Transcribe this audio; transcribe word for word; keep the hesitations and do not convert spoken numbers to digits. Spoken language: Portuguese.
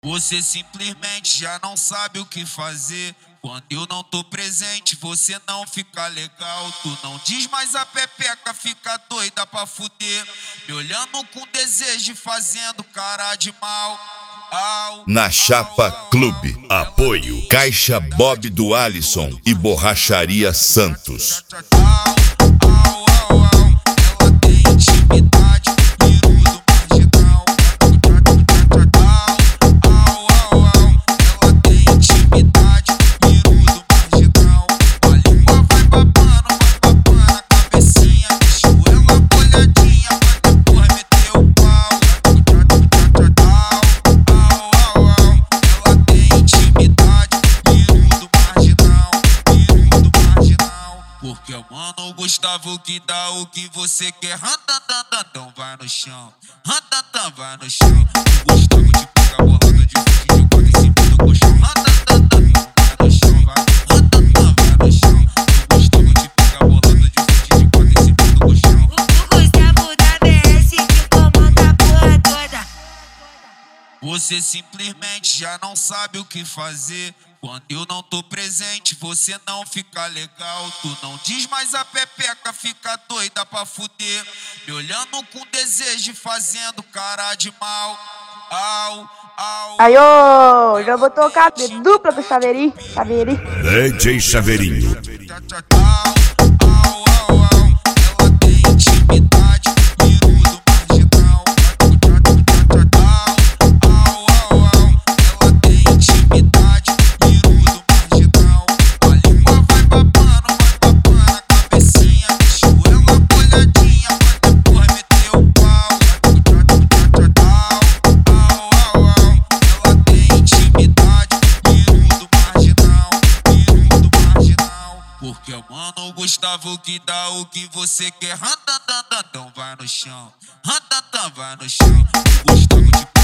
Você simplesmente já não sabe o que fazer. Quando eu não tô presente, você não fica legal. Tu não diz mais a pepeca, fica doida pra fuder. Me olhando com desejo e fazendo cara de mal. Au, Na Chapa au, au, Clube, au, apoio Caixa Bob do Alisson e Borracharia Santos. Ela tem intimidade, peru do marginal. Ela tem intimidade, peru do marginal. A língua vai babando, vai babando a cabecinha. Deixou ela molhadinha, pra depois meter o pau. Ela tem intimidade, peru do marginal, peru do marginal. Porque o mano Gustavo que dá o que você quer. Randandandan, vai no chão. Randandan, vai no chão. O Gustavo te pega bolada de frente de quatro em cima do colchão. Randandandan, vai no chão, vai. Randandan, vai no chão. O Gustavo te pega bolada de frente de quatro em cima do colchão. O Gustavo da B S que comanda a porra toda. Você simplesmente já não sabe o que fazer. Quando eu não tô presente, você não fica legal. Tu não diz mais a pepeca, fica doida pra fuder. Me olhando com desejo e fazendo cara de mal. Au, au. Aí, ô, já vou tocar de dupla pro Chaveirinho. Chaveirinho. D J Chaveirinho. Ela tem intimidade, peru do marginal. Ela tem intimidade, peru do marginal. A língua vai babando, vai babando a cabecinha. Deixou ela molhadinha, pra depois meter o pau. Ela tem intimidade, peru do marginal, peru do marginal. Porque o mano Gustavo que dá o que você quer. Randandandan, vai no chão. Randandan, vai no chão. O Gustavo te